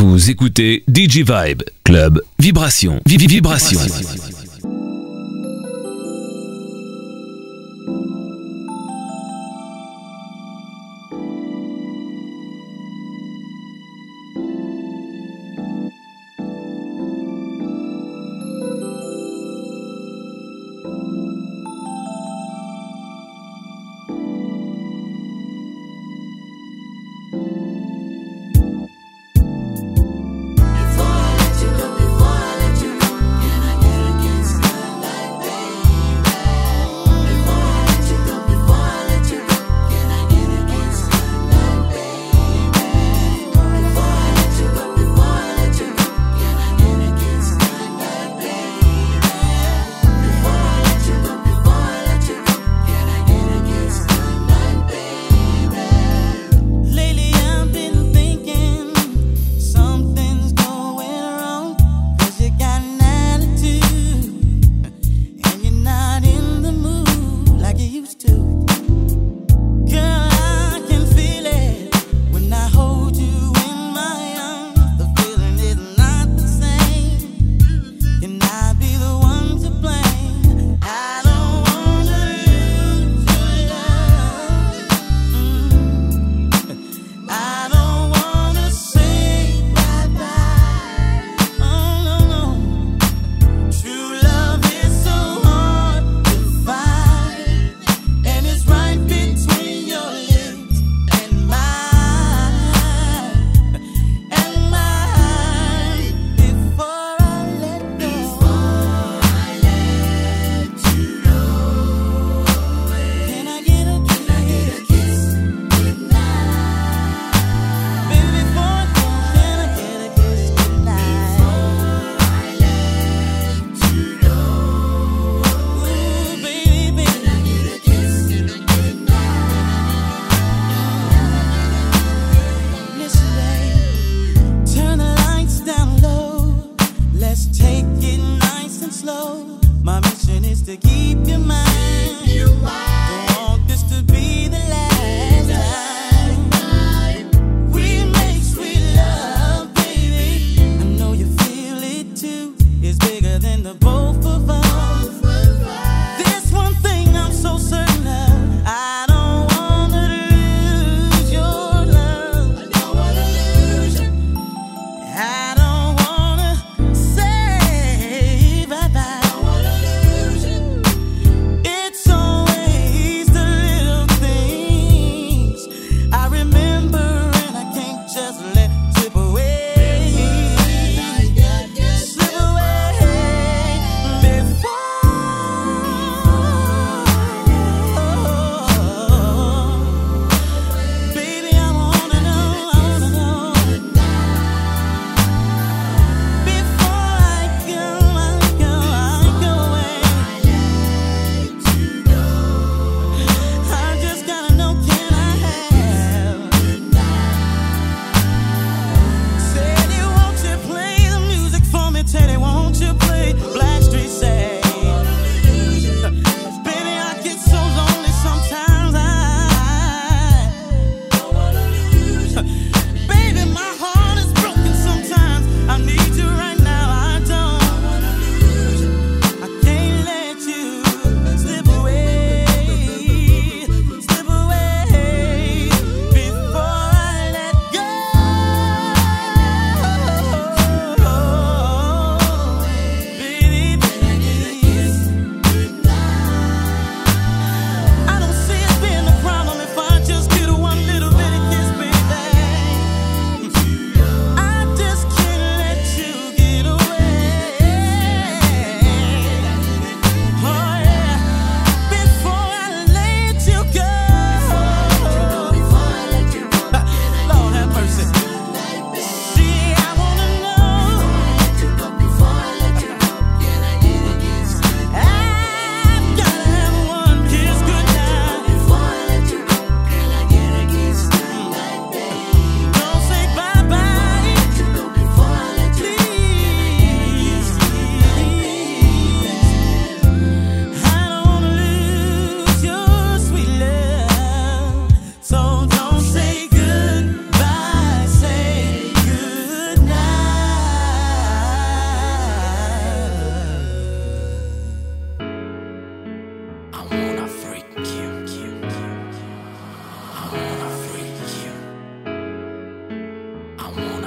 Vous écoutez DJ Vibe, Club Vibration. Vibration. Before I let you go, can I get again?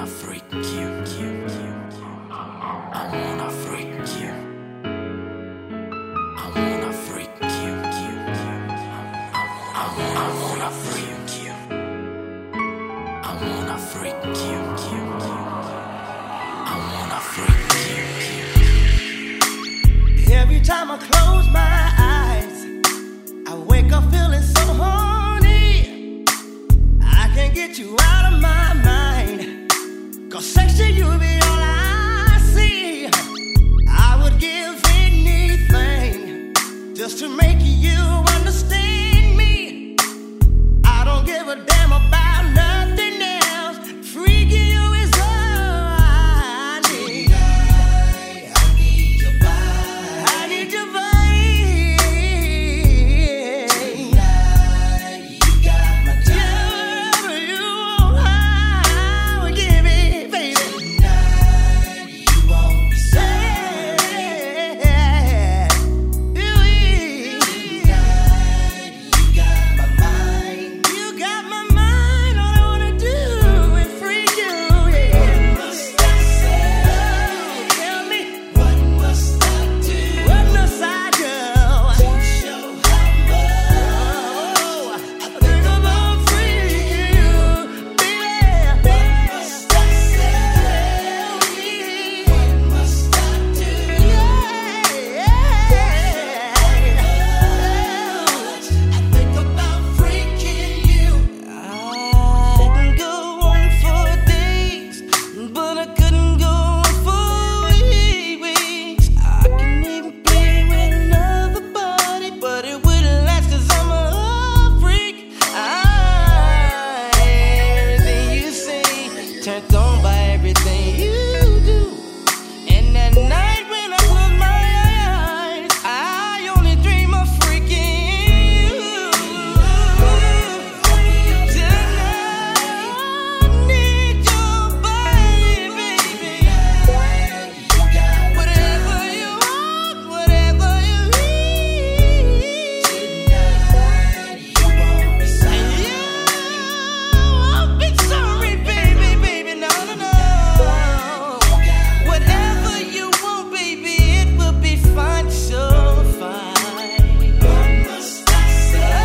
freak you. I wanna freak you. I wanna freak you. I wanna freak you. I wanna freak you. I wanna freak you. Every time I close my eyes, I wake up feeling so horny. I can't get you out of my mind, 'cause sex to you be all I see. I would give anything just to make you understand me. I don't give a damn about nothing else. Freaking you is all I need. I need your body. I need your body. Tonight, you got my time. Whatever you want, I will give it, baby. Tonight, you won't be sad. Tonight, you got my mind. You got my mind. All I wanna do is freak you, yeah. What must I say? Tell me. What must I do? What must I do? To show how much I think about freaking you, baby. What must I say? What must I do? I think about freaking you. I can go on for days, but I couldn't go on for weeks. I can even play with another body, but it wouldn't last 'cause I'm a freak. Everything you say, turned on by everything you do. And at night when I close my eyes, I only dream of freaking you. Tonight, I need your body, baby. Whatever you want, whatever you need. Tonight, you won't be sorry. And you won't be sorry, baby, no, no, no. Whatever you want, baby, it will be fine, so fine. What must I say?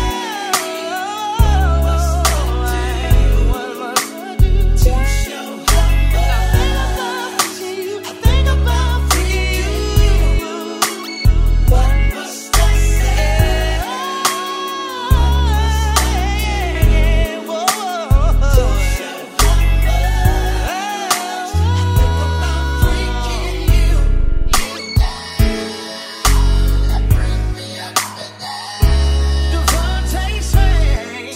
What must I do? What must I do to show how much I think about freaking you? What must I say? Whoa, to show how much I think about freaking you. Devontae Swing.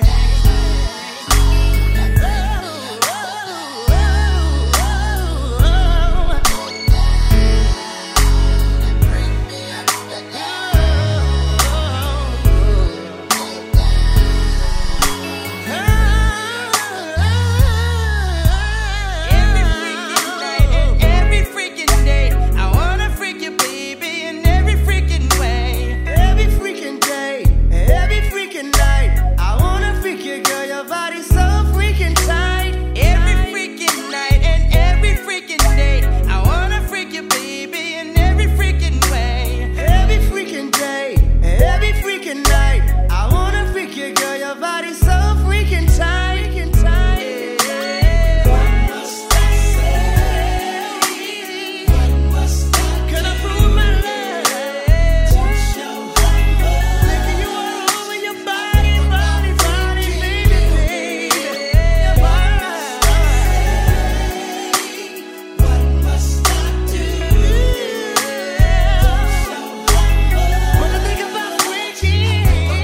Every freaking day, I wanna freak you, baby, in every freaking way. Every freaking day, every freaking night, I wanna freak you, girl. Your body's so freaking tight. Every freaking night and every freaking day, I wanna freak you, baby, in every freaking way. Every freaking day, every freaking night, I wanna freak you, girl. Your body's so freaking tight. What must I say? What must I do? Can I prove my love? To show how much licking you all over your body, baby, baby. Your body. What must I do? To show how much when I think about freaking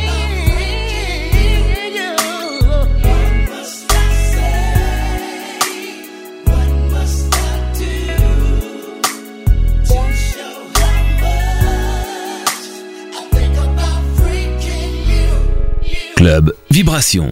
you. What must I say? What must I do to show how much I think about freaking you? Club Vibration.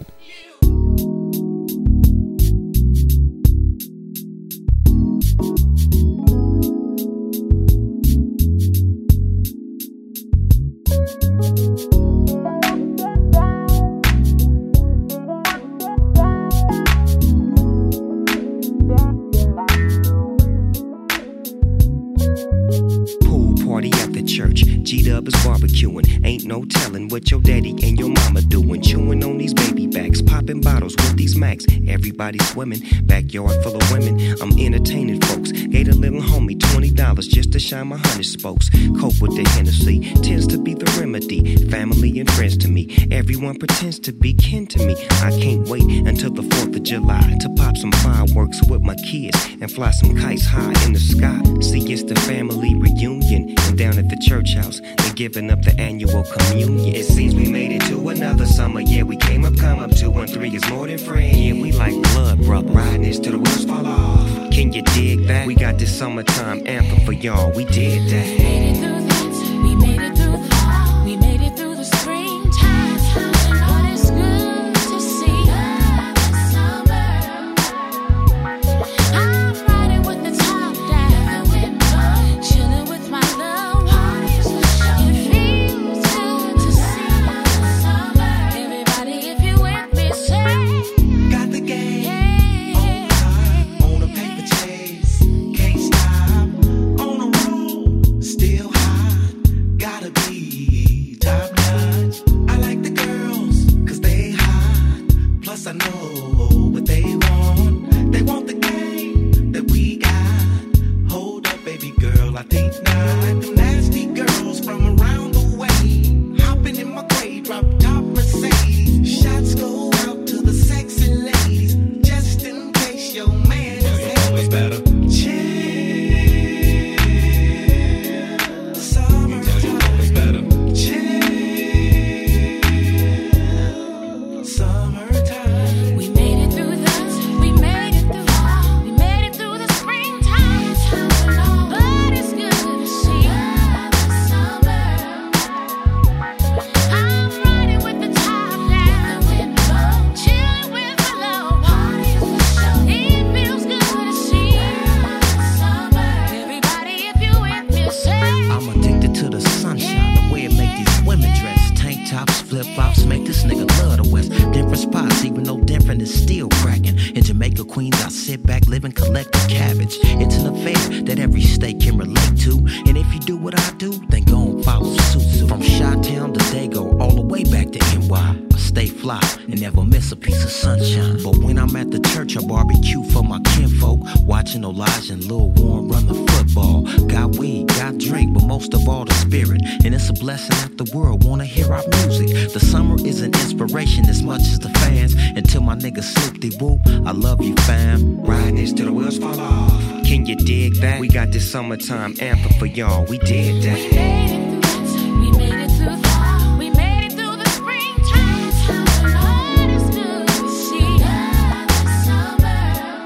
G-Dub is barbecuing. Ain't no telling what your daddy and your mama doing. Chewing on these baby backs, popping bottles with these Macs. Everybody swimming, backyard full of women. I'm entertaining folks. Gave a little homie $20 just to shine my honey spokes. Cope with the Hennessy, tends to be the remedy. Family and friends to me, everyone pretends to be kin to me. I can't wait until the 4th of July to pop some fireworks with my kids and fly some kites high in the sky. See, it's the family reunion, and down at the church house, they're giving up the annual communion. It seems we made it to another summer. Yeah, we came up, come up. 2 and 3 is more than friends. Yeah, we like blood, brother. Riding this till the wheels fall off. Can you dig that? We got this summertime anthem for y'all. We did that. We made it through that. We made it through the fall. We made it through the springtime. Lord, it's good to see the summer. I'm riding with the top down, chilling with my loved ones. It feels good to see the summer. Everybody, if you with me, say, Got the game on a paper chase. Can't stop on a roll. Still hot. Gotta be top notch. I like the girls 'cause they hot. Plus I know what they want. They want the game that we got. Hold up, baby girl, I think not. Like them nasty girls from around the way. Hopping in my gray drop top Mercedes. Shots go out to the sexy ladies. Just in case your man is better. Chill. Summertime. Chill. Summertime. we made it through that. We made it through fall. We made it through the springtime. But it's good to see the summer. I'm riding with the top down, chilling with my loved ones. It feels good to see the summer. Everybody, if you with me, say. I'm addicted to the sunshine, the way it make these women dress. Tank tops, flip flops, make this nigga love the West. Different spots, even though different is still cracking. In Jamaica, Queens, I sit back, live and collect the cabbage. It's an affair that every state can relate to. And if you do what I do, then go and follow suit. From Chi-Town to Dago, all the way back to NY. I stay fly and never miss a piece of sunshine. But when I'm at the church, I barbecue for my kinfolk. Watching Elijah and Lil Warren run the football. Got weed, got drink, but most of all the spirit. And it's a blessing that the world wanna hear our music. The summer is an inspiration as much as the fans. Until my nigga Snoop the Whoop, I love you, fam. Riding this till the wheels fall off. Can you dig that? We got this summertime anthem for y'all. We did that. We made it through that. We made it through the fall. We made it through the springtime. Lord, it's good to see the summer.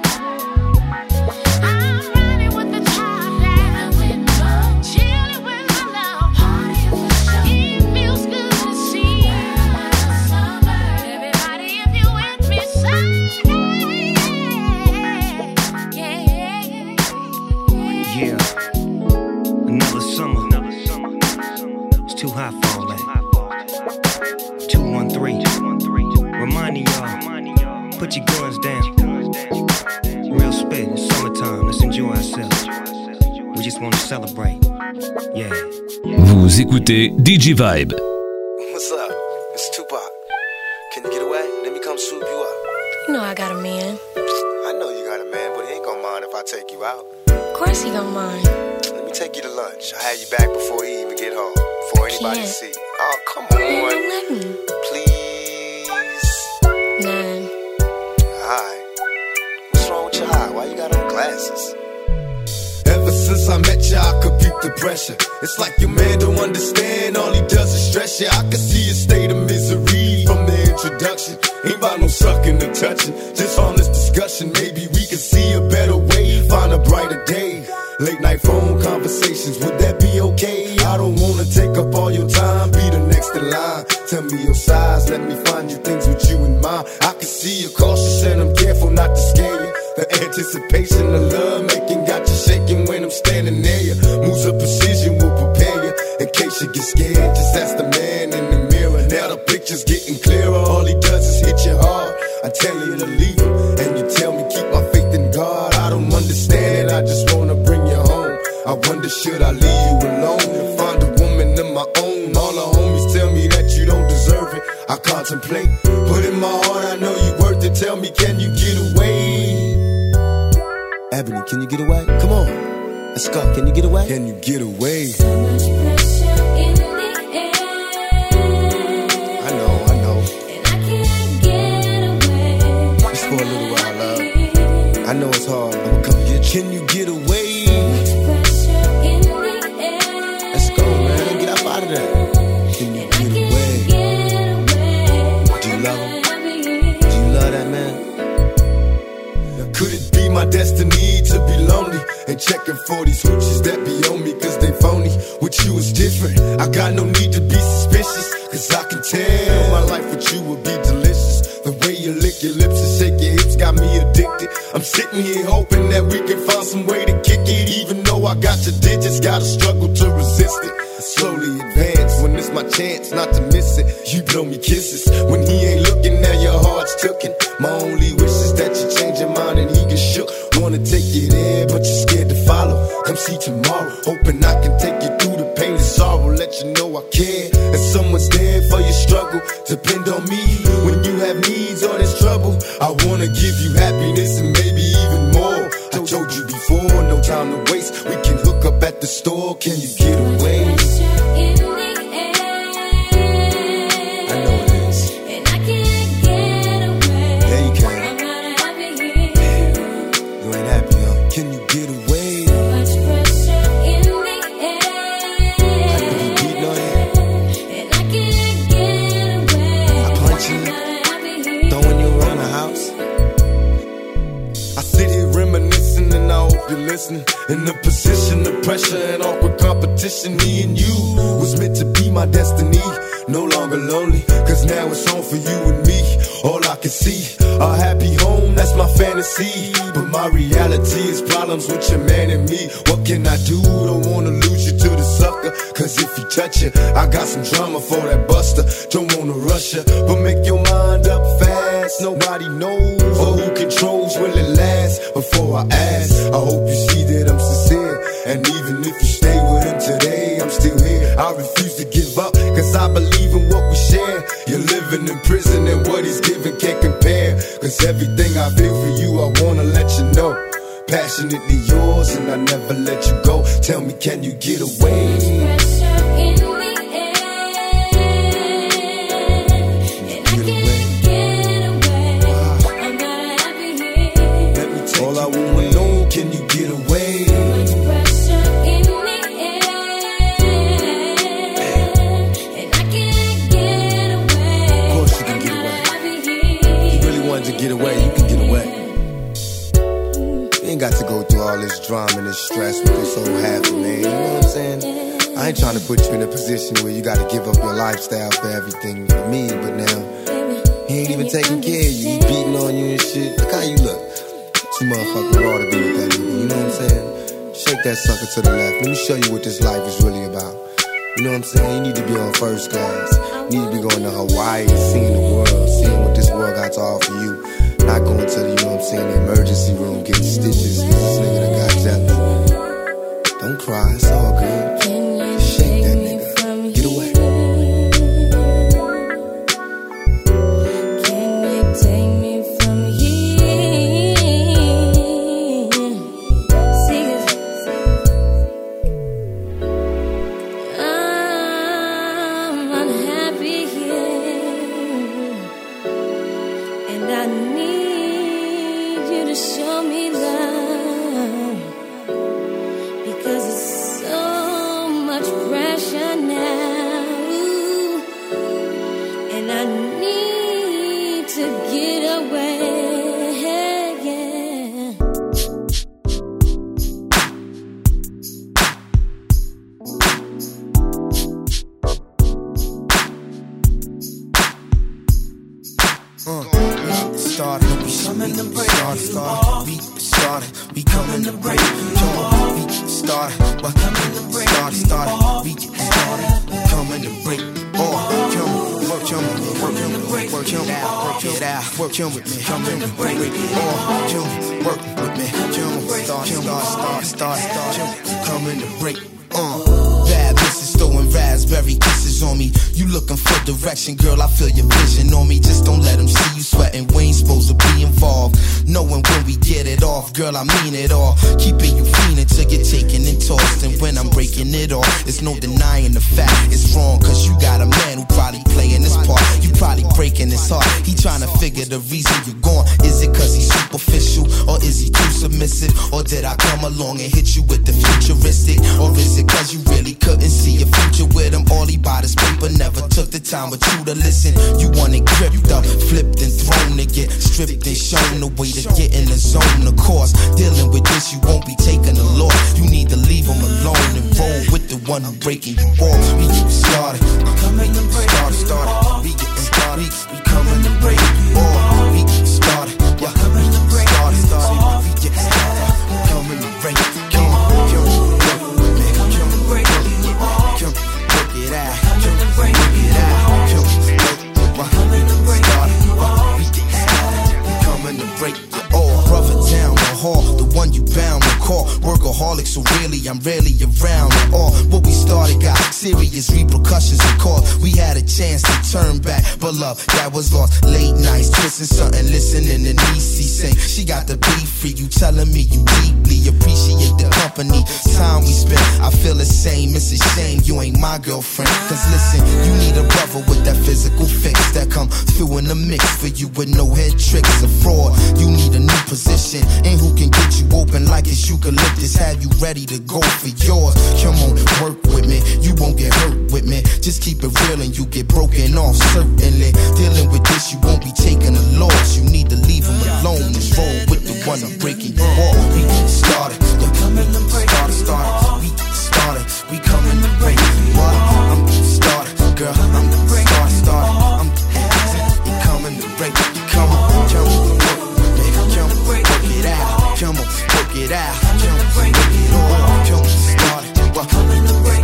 I'm riding with the top down, chilling with my loved ones. It feels good to see the summer. Everybody, if you with me, say, Yeah. Another summer. It's too hot for all that. 213. Reminding y'all, put your guns down. Real spit, it's summertime. Let's enjoy ourselves. We just want to celebrate. Yeah. Vous écoutez DJ Vibe. What's up? It's Tupac. Can you get away? Let me come swoop you up. you know I got a man. I know you got a man, but he ain't gonna mind if I take you out. Of course he don't mind. Let me take you to lunch. I'll have you back before he even get home. Before anybody Can't. see. Oh, come Man, on. don't let me. Please. None. Alright. What's wrong with your eye? Why you got on glasses? Ever since I met ya, I could beat the pressure. It's like your man don't understand, all he does is stress ya. I can see a state of misery from the introduction. Ain't about no sucking or touching, just harmless discussion. Maybe we can see a better way, find a brighter day. Late night phone conversations, would that be okay? I don't wanna take up all your time, be the next in line. Tell me your size, let me find you things with you in mind. I can see you're cautious and I'm careful not to scare you. The anticipation of love making got you shaking when I'm standing near you. Moves of precision will prepare you in case you get scared. Just ask the man in the mirror. Now the picture's getting clearer. All he does is hit you hard. I tell you to leave him, and you tell me keep my faith in God. I don't understand it, I just wanna bring you home. I wonder should I leave you alone and find a woman of my contemplate. But in my heart, I know you worth it. Tell me, can you get away? Ebony, can you get away? Come on, let's go. Can you get away? Can you get away? So much pressure in the air. I know. And I can't get away. Just for a little while, love. I know it's hard. I'ma come get you. Can you get away? Pressure in the air. Let's go, man. Get up out of there. Can you get away? Do you love him? Do you love that man? Could it be my destiny to be lonely and checking for these hoochies that be on me cause they phony? With you is different, I got no need to be suspicious, cause I can tell my life with you will be delicious. The way you lick your lips and shake your hips got me addicted. I'm sitting here hoping that we can find some way to kick it. Even though I got your digits, gotta struggle to resist it. I slowly advance when it's my chance not to miss it. You blow me kisses when he ain't looking, now your heart's tooken. My only wish is that you change your mind and he get shook. Wanna take you there, but you're scared to follow. Come see tomorrow, hoping I can take you through the pain and sorrow. Let you know I care, and someone's there for your struggle. Depend on me when you have needs or there's trouble. I wanna give you happiness and maybe even more. I told you before, no time to waste. We can hook up at the store. Can you get away? I know it is. And I can't get away. Yeah, you can. I'm not happy here. You ain't happy, huh? Can you get away? Much pressure in the air. I know you beating on you. And I can't get away. I punch you, I'm not happy here. throwing you around the house. I sit here reminiscing and I hope you're listening. In the position of pressure and awkward competition, me and you was meant to be my destiny. No longer lonely, cause now it's on for you and me. All I can see, a happy home, that's my fantasy. But my reality is problems with your man and me. What can I do? Don't wanna lose you to the sucker, cause if you touch it, I got some drama for that buster. Don't wanna rush you, but make your mind up fast. Nobody knows or who controls will it last. Before I ask, I hope you see that I'm sincere. And even if you stay with him today, I'm still here. I refuse to give up, cause I believe in what we share. You're living in prison and what he's giving can't compare. Cause everything I feel for you, I wanna let you know. Passionately yours and I never let you go. Tell me, can you get away? Pressure in the air. And I can't get away. I'm not happy here. Let me take all I wanna know, can you get away? Much pressure in the air. And I can't get away. Of course you can get I'm away. not happy here. You really wanted to get away, you can get away. You ain't got to go through all this drama and this stress with this old habit, man. You know what I'm saying? I ain't trying to put you in a position where you gotta give up your lifestyle for everything for me, but now he ain't even taking care of you. He beating on you and shit. Look how you look. Too motherfucking raw to be with that nigga, you know what I'm saying? Shake that sucker to the left. Let me show you what this life is really about. You know what I'm saying? You need to be on first class. You need to be going to Hawaii and seeing the world, seeing what this world got to offer you. Not going to the, you know what I'm saying, the emergency room getting stitches cause this nigga done got jealous. Don't cry, it's all good. Shake that nigga. Get away. Can you take me from here? See, I'm unhappy here. And I need you to show me love, because it's so much pressure now, and I need to get away. Yeah. We coming to break. We started. We coming to break. Started. We get started. Coming to break. Work him with me. Coming to break. Work with me. Start. Coming to break. Bad bitches throwing raspberries. strawberry kisses on me. You looking for direction, girl, I feel your vision on me. Just don't let them see you sweating, we ain't supposed to be involved. Knowing when we get it off, girl, I mean it all. Keeping you fiending till you're taken and tossed. And when I'm breaking it off, it's no denying the fact it's wrong. Cause you got a man who probably playing this part. You probably breaking his heart. He trying to figure the reason you're gone. Is it cause he's superficial? Or is he too submissive? Or did I come along and hit you with the futuristic? Or is it cause you really couldn't see a future with him? All he bought his paper, never took the time with you to listen. You want it gripped up, flipped and thrown to get stripped and shown the way to get in the zone. Of course, dealing with this, you won't be taking a loss. You need to leave him alone and roll with the one who breaking you off. We get started, coming to break started. We getting started, we coming to break you off. We get started, yeah, coming to break started. We get started, coming to break. Come on, work with me. Come to break you off. Come work it out. Come to break it out. Come coming to break you off. We get started, we coming to break you off. Brother down the hall, the one you bound to call. Workaholic, so really I'm rarely around at all. What we started got serious repercussions and cause. We had a chance to turn back, but love that was lost. Late nights, twisting something, listening to Niecy sing. She got the beef for you, telling me you deeply appreciate the company, time we spent. I feel the same, it's a shame you ain't my girlfriend. Cause listen, you need a brother with that physical fix that come through in the mix for you with no head tricks. A fraud, you need a new position, and who can get you open like it's eucalyptus, have you ready to go for yours. Come on, work with me, you won't get hurt with me. Just keep it real and you get broken off, certainly. Dealing with this, you won't be taking a loss. You need to leave him alone and roll with the one I'm breaking you off. We started, we're coming to break. Started, we started, we coming to break you off. I'm started, girl, I'm started, I'm coming to break. Come on, work with me, work it out. Come on, work it out. Come on, break it off. Come on, started, we're coming to break.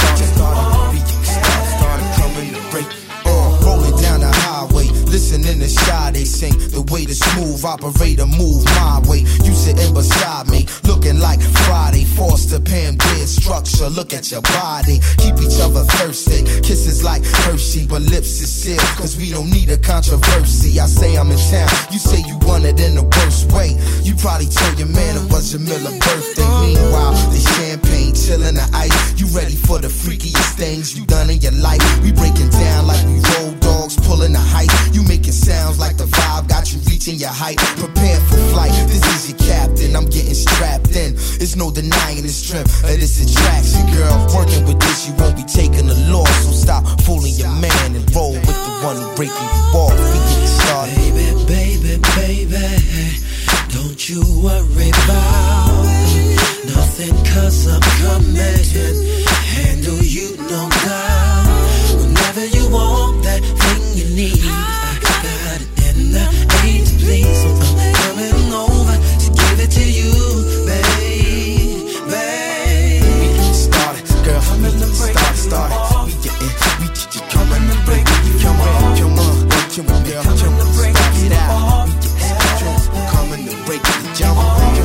Started coming to break. Rolling down the highway, listening to Sade sing. The way the smooth operator move my way. You sitting beside me, looking like Friday. Foster Pam dead structure, look at your body. Keep each other thirsty, kisses like Hershey, but lips is sealed, cause we don't need a controversy. I say I'm in town, you say you want it in the worst way. You probably told your man it was your Miller birthday. Meanwhile, the champagne chillin' the ice. You ready for the freakiest things you done in your life. We breaking down like we road dogs, pulling the height. You making sounds like the vibe got you reaching your height. Prepare for flight, this is your captain, I'm getting strapped in. It's no denying the strength of this attraction, girl. Working with this, you won't be taking a loss. So stop fooling your man and roll with the one who breaking you off. We get started. Baby, don't you worry about nothing, cause I'm coming. Handle you no doubt. Whenever you want that thing you need, I got it in the A to please. So I'm coming over to give it to you, babe. We started, girl, started. We get you coming to break. Come on, girl, start it out. We coming to break the jump.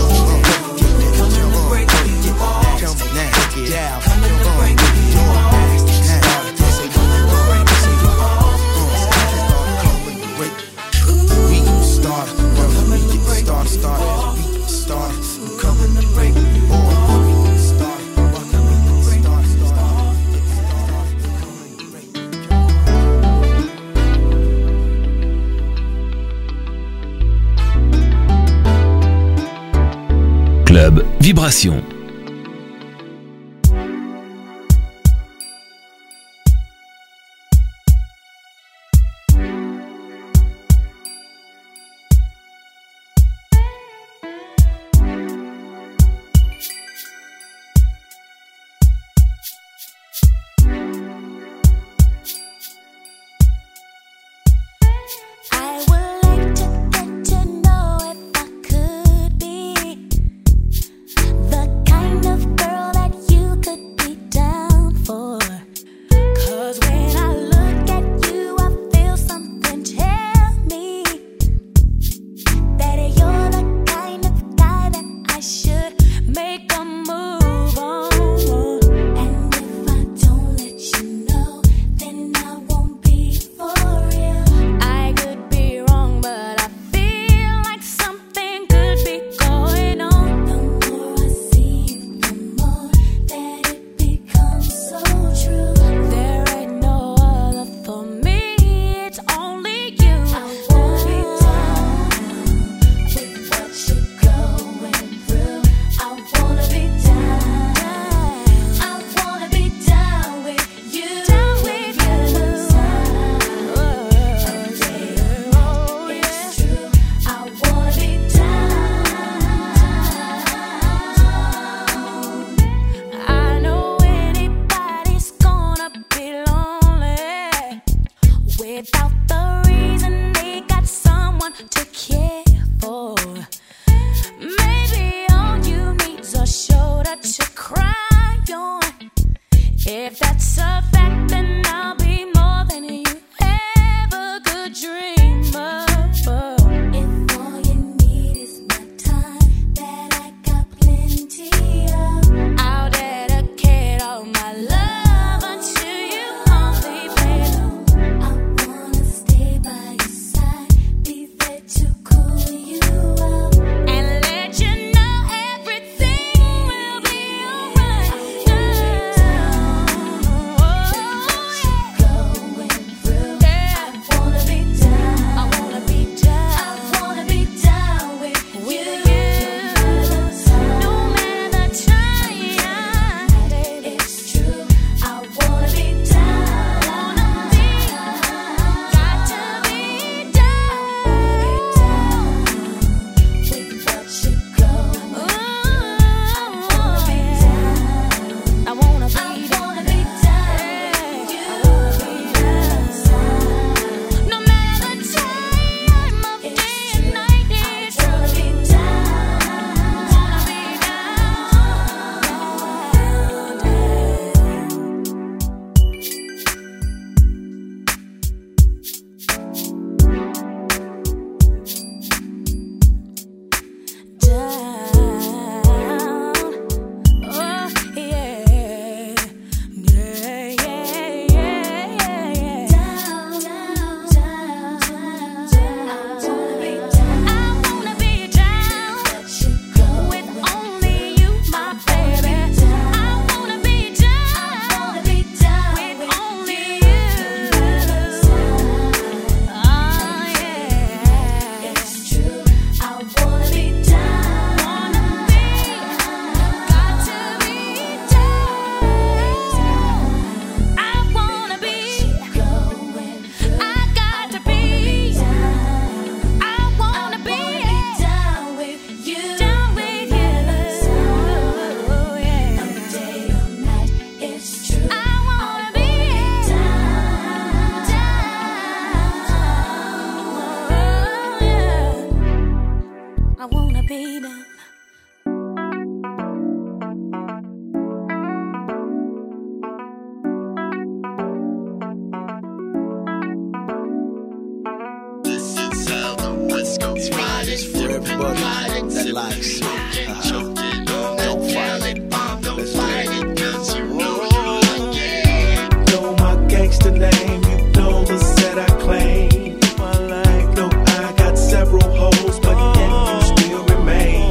Club Vibration. The kind everybody that likes me. Don't fight it. Let's fight it. Know my gangster name, you know the set I claim. No, I got several hoes, but yet you still remain.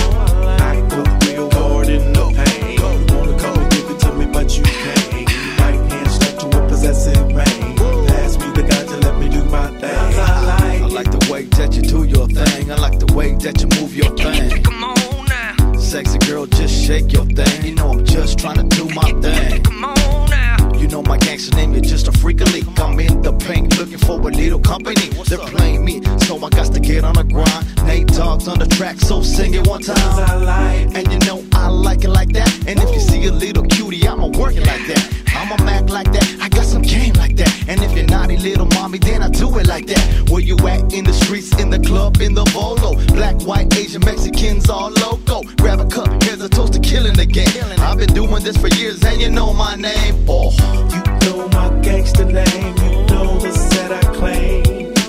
I go real hard in the pain. You wanna come and give it to me, but you can't. Right hand stuck to a possessive man. Pass me the ganja, let me do my thing. I like the way that you do your thing. I like the way that you move your thing. Come on now. Sexy girl, just shake your thing. You know I'm just trying to do my thing. Come on now. You know my gangster name, you're just a freak of leak. I'm in the paint looking for a little company. They're playing me, so I got to get on the grind. Nate Dogg's on the track, so sing it one time. And you know I like it like that. And if you see a little cutie, I'ma work it like that. I'ma act like that, I got some game like that. And if you're naughty little mommy, then I do it like that. Where you at? In the streets, in the club, in the bolo. Black, white, Asian, Mexicans, all loco. Grab a cup, here's a toast to killing the game. I've been doing this for years and you know my name. Oh, you know my gangster name, you know the set I claim.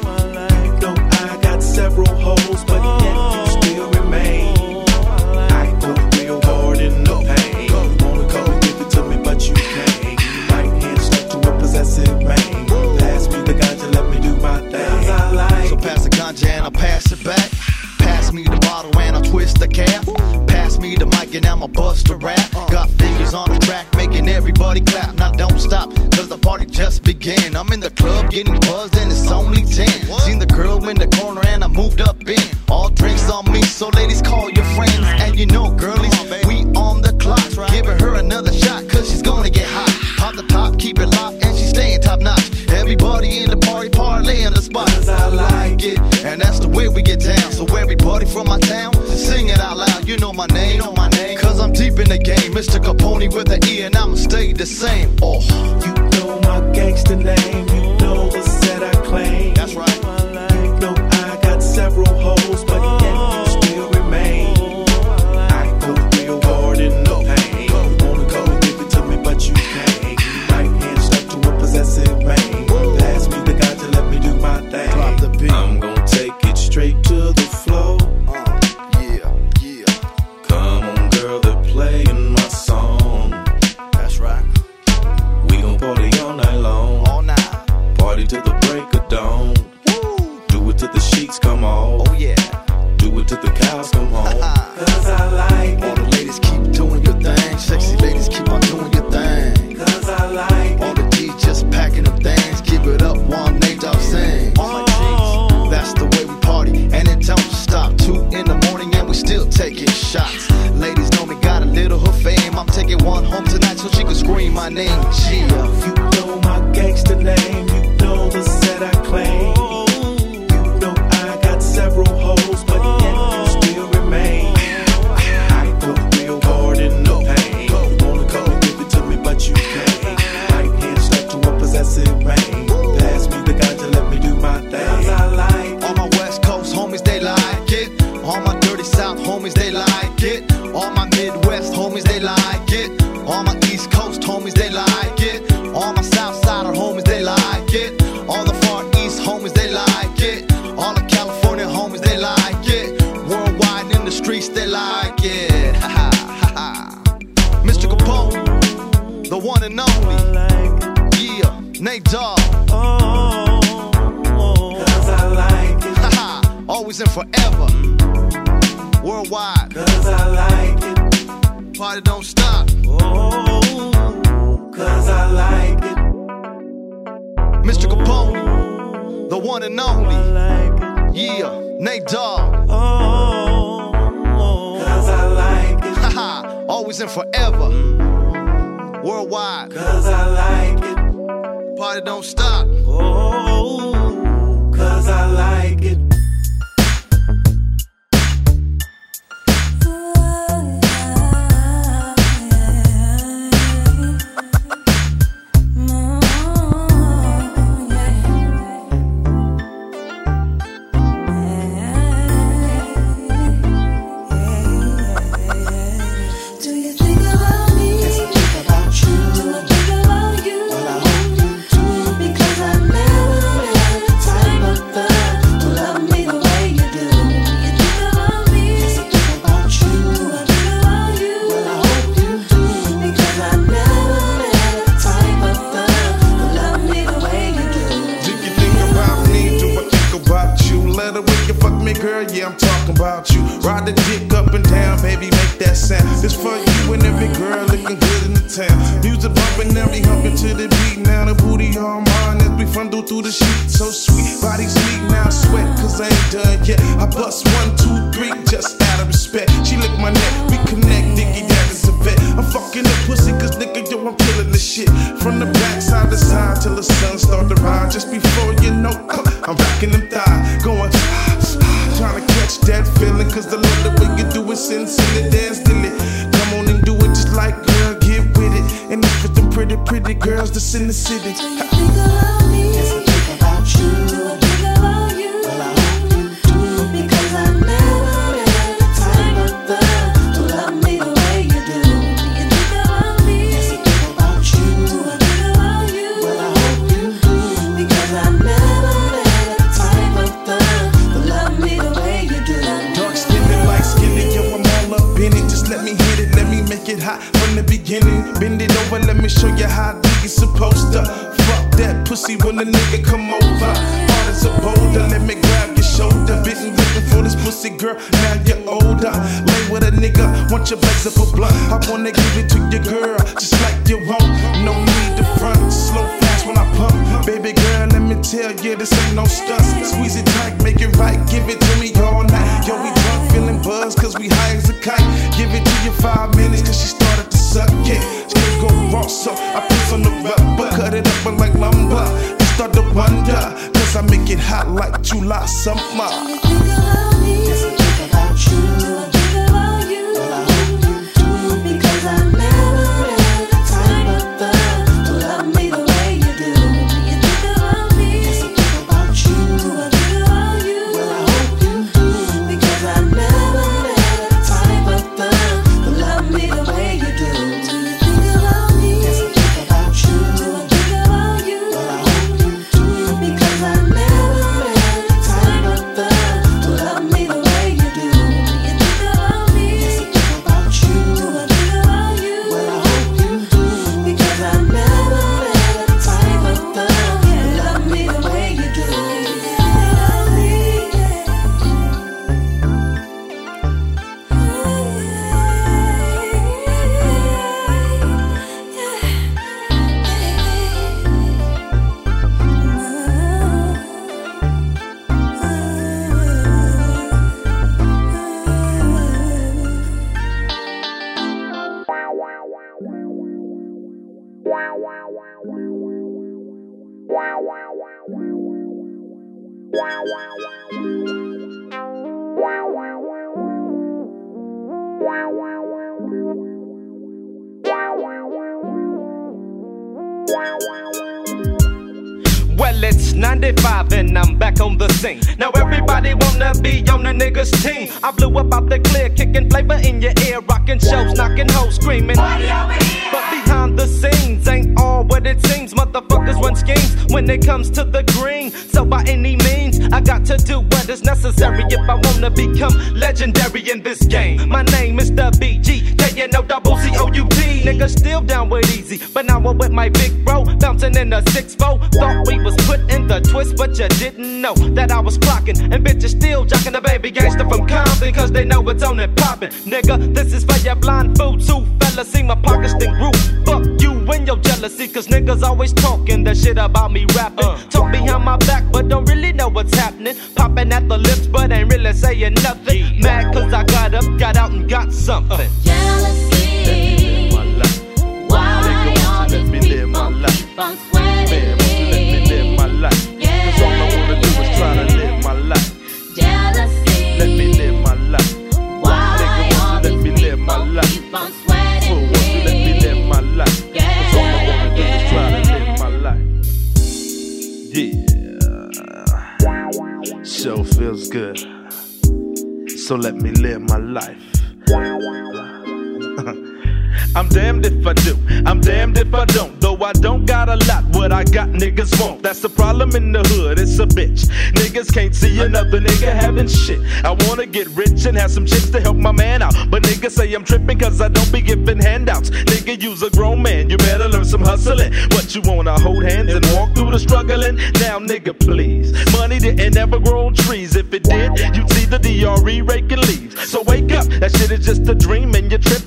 No, I got several hoes, but yet you still remain. I go real hard in the pain. You wanna come and give it to me, but you can't. Right hand stuck to a possessive man. Pass me the ganja, let me do my thing. so pass the ganja and I'll pass it back. Pass me the bottle and I'll twist the cap. Pass me the mic and I'ma bust a rap. Got fingers on the track making everybody clap. Now don't stop, cause the party just began. I'm in the club getting buzzed and it's only 10. Seen the girl in the corner and I moved up in. All drinks on me, so ladies call your friends. And you know girlies, we on the clock. Giving her another shot cause she's gonna get hot. Pop the top, keep it locked and she's staying top notch. Everybody in the party parlay on the spot. Cause I like it, and that's the way we get down. So everybody from my town, sing it out loud. You know my name, cause I'm deep in the game. Mr. Capone with an E and I'ma stay the same. Oh, you know my gangster name, you know the set I claim. That's right. No, I got several hoes, but yet you still remain. I go real hard in the pain. You wanna come and give it to me, but you can't. Right hand stuck to a possessive man. Pass me the ganja, let me do my thing. Drop the beat. I'm gonna take it straight to the flow. Yeah. Come on, girl, they're playing my song. That's right. We gon' party all night long. All night. Party till the break of dawn. Woo. Do it till the sheets come off. Oh yeah. Do it till the cows come home. Cause I like All it. the ladies keep doing your thing. Sexy ladies keep on doing your thing. Cause I like All it. the G's just packing up things. Give it up while Nate Dogg sings. That's the way we party, and it don't stop. 2 in the morning and we still taking shots. Ladies know me, got a little her fame. I'm taking one home tonight so she can scream my name. You know my gangster name, you know the set I claim. You know I got several hoes, but yet you still remain. I go real hard in the pain. You wanna come and give it to me, but you can't. Right hand stuck to a possessive man. Pass me the ganja, let me do my thing. Cause I like All my West Coast homies, they like it. All my dirty South homies, they like it. All my Midwest homies, they like it. All my East Coast homies, they like it. All my South Sider homies, they like it. All the Far East homies, they like it. All the California homies, they like it. Worldwide in the streets, they like it. Ha ha ha ha. Mr. Capone, the one and only. Yeah, Nate Dogg. Cause I like it. Ha ha. Always and forever. Worldwide. Cause I like it. Party don't stop. Cause I like it. Mr. Capone, the one and only. Yeah, Nate Dogg. Cause I like it. Haha, always and forever. Worldwide. Cause I like it. Party don't stop. Cause I like it. Do you think about me? Yes, I think about you. Do I think about you? Well, I hope you do. Because I It's for you and every girl looking good in the town. Music bumping, now we humping to the beat. Now the booty all mine as we fondle through the sheet. So sweet, bodies meet, now I sweat, cause I ain't done yet. I bust 1, 2, 3, just out of respect. She lick my neck, we connect, Diggy Daggers a vet. I'm fucking the pussy, cause nigga, yo, I'm killing the shit. From the back side to side till the sun start to rise. Just before you know, I'm rocking them thighs, going trying to catch that feeling, cause the love the way you do it, sin it, dance till it. Come on and do it just like girl, get with it. And it's for them pretty, pretty girls that's in the city. Do you think about me? Yes, I think about you. Do I think about you? Well, I hope you do. Because I never met a type of girl to love me the way you do. Do you think about me? Yes, I think about you. Do I think about you? Well, I hope you do. Because I never met a type of girl to love me the way you do. Dark skinned and light skinned, yo, I'm all up in it. Just let me hit it, let me make it hot from the beginning. Bend it over, let me show you how deep it's supposed to. Fuck that pussy when a nigga come over. Hard as a boulder, let me grab your shoulder. Been looking for this pussy girl, now you're older. Lay with a nigga, want your blaze up a blunt. I wanna give it to your girl, just like you want. No need to front, slow fast when I pump. Baby girl, let me tell you, this ain't no stunts. Squeeze it tight, make it right, give it to me all night. Yo, we drunk, feeling buzzed, cause we high as a kite. Give it to you 5 minutes, cause she started to suck it. She go raw, so I piss on the rubber. Cut it up like lumber. You start to wonder, cause I make it hot like July summer. Do you think about me? Yes, I think about you. Do I think about you? Well, I hope you do. Because I never met a type of girl to love me the way you do. Do you think about me? Yes, I think about you. Do I think about you? Well, I hope you do. Because I never met a type of girl to love me the way you do. Do you think about me? Yes, I think about you. Do I think about you? Well, I hope you do. Because I never met a type of girl to love me the way you do. Do you think about me? Yes, I think about you. Do I think about you? Well, I hope you do. Because I never met a type of girl to love me the way you do. Well, it's 95 and I'm back on the scene. Now everybody wanna be on the niggas team. I blew up out the clear, kicking flavor in your ear, rocking shows, knocking hoes, screaming. But behind the scenes ain't all what it seems. Motherfuckers run schemes when it comes to the green. So by any means, I got to do what is necessary if I wanna become legendary in this game. My name is the BG, KNOCCOUT. Niggas still down with easy, but now I'm with my big bro, bouncing in a 6-4. Thought we was put in the twist, but you didn't know that I was clocking. And bitches still jocking the baby gangster from Compton, cause they know it's on and poppin'. Nigga, this is for your blind fools who fella see my pockets then grew. Fuck you and your jealousy, cause niggas always talking that shit about me rapping. Talk behind my back, but don't really know what's happening. Popping at the lips, but ain't really saying nothing. Mad cause I got up, got out and got something. Jealousy. Why all these people keep on sweating me? Cause all I wanna do is try to live my life. Jealousy. Let me live my life. Why all let me these live my people life. keep on sweating Won't you let me live my life? Cause all I wanna do is try to live my life. Yeah. Sure feels good. So let me live my life. I'm damned if I do, I'm damned if I don't. Though I don't got a lot, what I got niggas won't. That's the problem in the hood, it's a bitch. Niggas can't see another nigga having shit. I wanna get rich and have some chicks to help my man out, but niggas say I'm tripping cause I don't be giving handouts. Nigga, you's a grown man, you better learn some hustling. What you wanna hold hands and walk through the struggling? Now nigga please, money didn't ever grow on trees. If it did, you'd see the DRE raking leaves. So wake up, that shit is just a dream and you're tripping.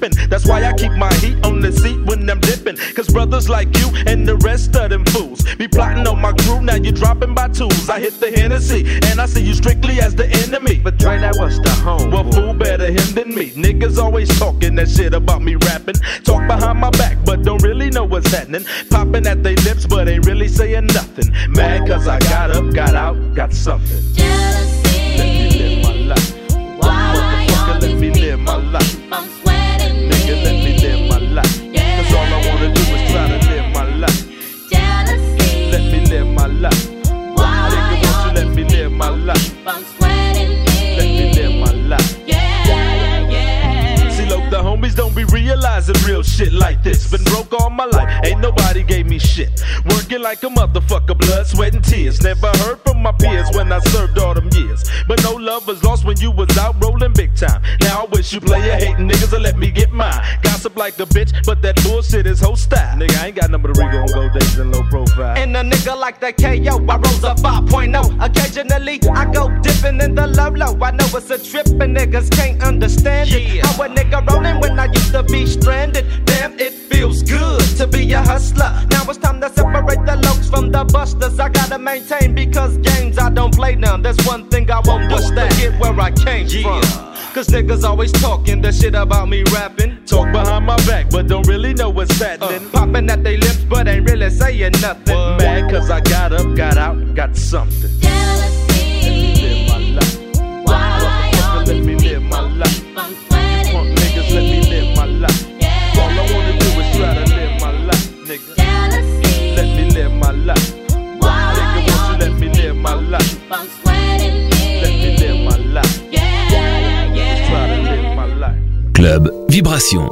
why I keep my heat on the seat when I'm dipping. Cause brothers like you and the rest of them fools be plotting on my crew, now you dropping by twos. I hit the Hennessy, and I see you strictly as the enemy. But Dre, that was the home. Well, fool, better him than me. Niggas always talking that shit about me rapping. Talk behind my back, but don't really know what's happening. Popping at they lips, but ain't really saying nothing. Mad cause I got up, got out, got something. Jealousy. Let me live my life. Why motherfucker, let me live my life. I'm sweating me. Nigga, let me live my life. Yeah. Cause all I wanna do is try to live my life. Jealousy. Let me live my life. Why Nigga, won't you let me live my life? I'm sweating me. Let me live my life. Yeah. See, look, the homies don't be realizing real shit like this. Been broke all my life, ain't nobody gave me shit. Working like a motherfucker, blood, sweat, and tears. Never heard from my peers when I served all them years. But no love was lost when you was out rolling big time. Now I wish you player hating niggas would let me get mine. Gossip like a bitch, but that bullshit is whole style. Nigga, I ain't got number the Rigo on gold days and low profile. And a nigga like that KO, I rose a 5.0. Occasionally, I go dipping in the low. I know it's a trip and niggas can't understand it. How a nigga rolling when I used to be stranded. Damn, it feels good to be a hustler. Now it's time to separate the lokes from the busters. I gotta maintain because games I don't play now. There's one thing I won't do, forget where I came from. Cause niggas always talking the shit about me rapping. Talk behind my back, but don't really know what's happening. Popping at they lips, but ain't really saying nothing. Mad cause I got up, got out, got something. Jealousy. Let me live my life. Why Motherfucker, let me live my life. I'm sweating Punk niggas, let me live my life. Yeah. All I wanna do is try to live my life, nigga. Jealousy. Let me live my life. Why Nigga, won't you let me live my life? I'm sweating me. Let me live my life. Yeah. Try to live my life. Club Vibration.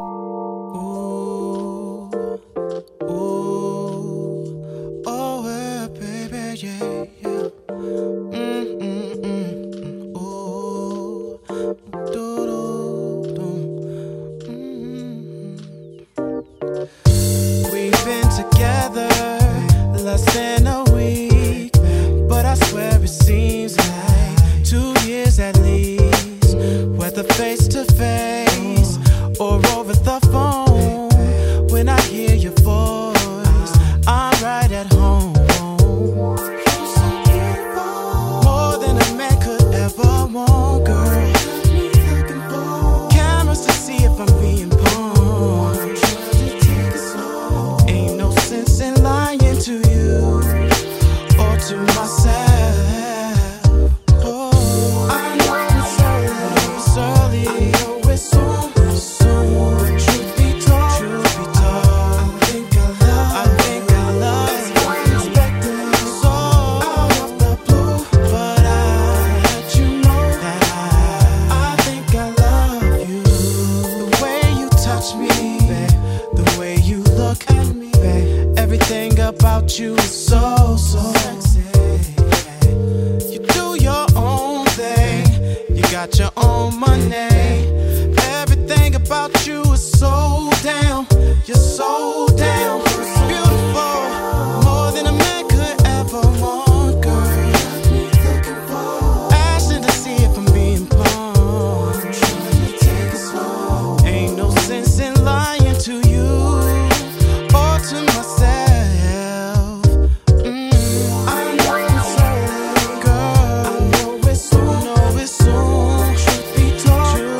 Oh, yeah, baby, yeah. Oh, we've been together less than a week, but I swear it seems like 2 years at least. Whether face to face or over the phone, when I hear your voice, I'm right at home. More than a man could ever want, girl. Cameras to see if I'm being pawned. Ain't no sense in lying to you or to myself. Oh, I know it's early. I know it's soon. Truth be told, I think I love you. Unexpected, so out of the blue, but I let you know that I think I love you. The way you touch me, the way you look at me, everything about you is so sexy. You do your own thing, you got your own money. Everything about you is so down, you're so down. Beautiful, more than a man could ever want, girl. Asking to see if I'm being pawned. Ain't no sense in lying to you or to myself. I know it's early, girl. I know it's soon. Truth be told,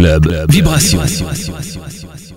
Club Vibration.